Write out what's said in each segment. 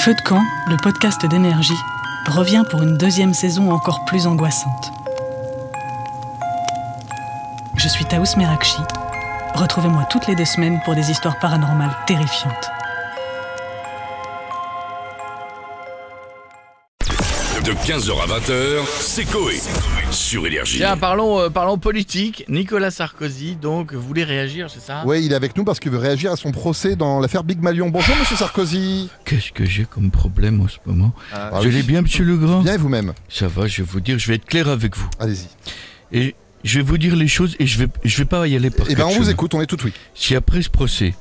Feu de camp, le podcast d'Énergie, revient pour une deuxième saison encore plus angoissante. Je suis Taous Merakchi. Retrouvez-moi toutes les 2 semaines pour des histoires paranormales terrifiantes. De 15h à 20h, c'est Coé sur Énergie. Tiens, parlons politique. Nicolas Sarkozy, donc, voulait réagir, c'est ça ? Oui, il est avec nous parce qu'il veut réagir à son procès dans l'affaire Big Malion. Bonjour, monsieur Sarkozy. Qu'est-ce que j'ai comme problème en ce moment ? Ah, Je l'ai bien, monsieur Legrand ? Bien, et vous-même ? Ça va, je vais vous dire, je vais être clair avec vous. Allez-y. Et je vais vous dire les choses et je vais pas y aller par Eh bien, on quatre vous chemins. écoute, on est tout oui. Si après ce procès,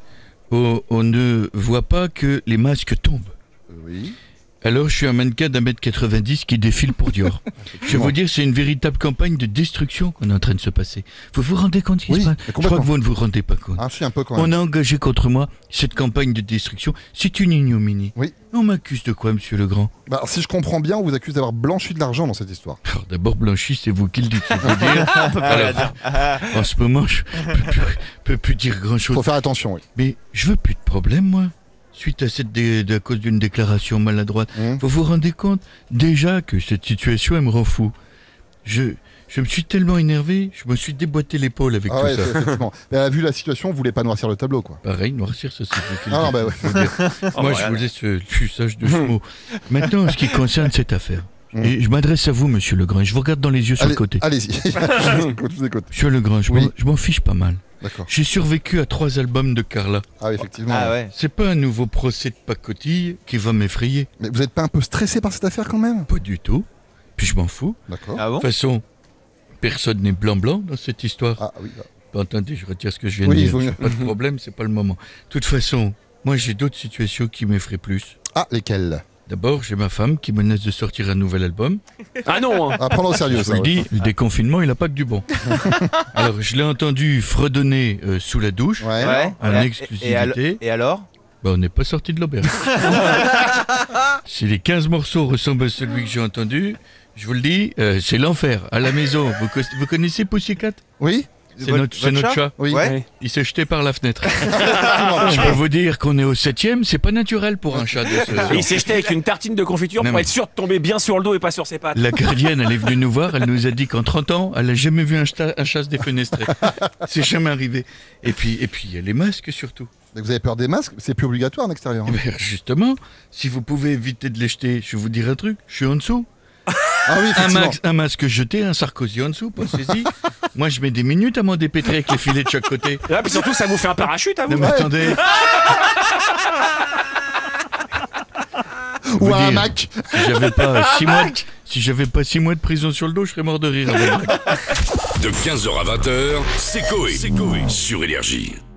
on ne voit pas que les masques tombent, Oui. alors je suis un mannequin d'1m90 qui défile pour Dior. Je vais vous dire, c'est une véritable campagne de destruction qu'on est en train de se passer. Vous vous rendez compte de ce qui Oui, se passe ? mais Je complètement. crois que vous ne vous rendez pas compte. Ah, je suis un peu quand On même. a engagé contre moi cette campagne de destruction. C'est une ignominie. Oui. On m'accuse de quoi, monsieur Legrand ? Bah, alors, si je comprends bien, on vous accuse d'avoir blanchi de l'argent dans cette histoire. Alors, d'abord, Blanchi, c'est vous qui le dites. Je veux dire. Alors, en ce moment, je peux plus dire grand-chose. Faut faire attention, oui. Mais je veux plus de problème, moi. Suite à à cause d'une déclaration maladroite. Vous vous rendez compte déjà que cette situation, elle me rend fou. Je me suis tellement énervé, je me suis déboîté l'épaule avec Ah tout ouais, ça. effectivement. Mais vu la situation, vous voulez pas noircir le tableau, quoi. Pareil, noircir, ça c'est vous qui le Ah non, dites. bah ouais. Je veux dire. Moi, je vous laisse le usage de ce mot. Maintenant, en ce qui concerne cette affaire, et je m'adresse à vous, monsieur Legrand, et je vous regarde dans les yeux sur le côté. Allez-y. Je vous écoute. Monsieur Legrand, je m'en fiche pas mal. D'accord. J'ai survécu à 3 albums de Carla. Ah oui, effectivement. Ah ouais. C'est pas un nouveau procès de pacotille qui va m'effrayer. Mais vous êtes pas un peu stressé par cette affaire quand même ? Pas du tout. Puis je m'en fous. D'accord. Ah bon De toute façon, personne n'est blanc-blanc dans cette histoire. Ah oui. Bon, attendez, je retire ce que je viens Oui, de il dire. vaut mieux. Pas de problème, c'est pas le moment. De toute façon, moi j'ai d'autres situations qui m'effraient plus. Ah, lesquels ? D'abord, j'ai ma femme qui menace de sortir un nouvel album. Ah non. À prendre au sérieux, Je ça. vous le ouais. dis, le déconfinement, il a pas que du bon. Alors, je l'ai entendu fredonner sous la douche, Ouais. en exclusivité. Et alors Bah, on n'est pas sorti de l'auberge. Si les 15 morceaux ressemblent à celui que j'ai entendu, je vous le dis, c'est l'enfer. À la maison, vous connaissez Pussycat ? Oui. C'est notre chat. Oui. Ouais. Il s'est jeté par la fenêtre. Je peux vous dire qu'on est au 7e, c'est pas naturel pour un chat de ce... Et il s'est jeté avec une tartine de confiture Non, pour mais- être sûr de tomber bien sur le dos et pas sur ses pattes. La gardienne, elle est venue nous voir, elle nous a dit qu'en 30 ans, elle a jamais vu un chat se défenestrer. C'est jamais arrivé. Et puis, il y a les masques surtout. Mais vous avez peur des masques ? C'est plus obligatoire en extérieur. Eh ben, justement, si vous pouvez éviter de les jeter, je vais vous dire un truc, je suis en dessous. Ah oui, effectivement. Un masque jeté, un Sarkozy en dessous, pensez-y. Moi, je mets des minutes à m'en dépêtrer avec les filets de chaque côté. Et là, puis surtout, ça vous fait un parachute à vous. Non mais attendez. Ou Vous un dire, Mac. Si j'avais pas 6 mois de prison sur le dos, je serais mort de rire. De 15h à 20h, c'est Coé sur Énergie.